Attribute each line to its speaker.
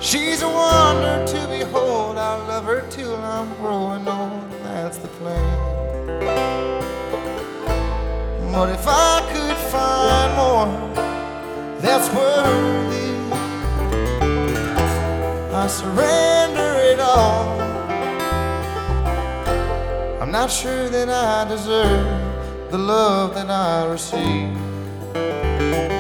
Speaker 1: She's a wonder to behold. I'll love her till I'm growing old. That's the plan. But if I could find more that's worthy, I surrender it all. I'm not sure that I deserve the love that I receive.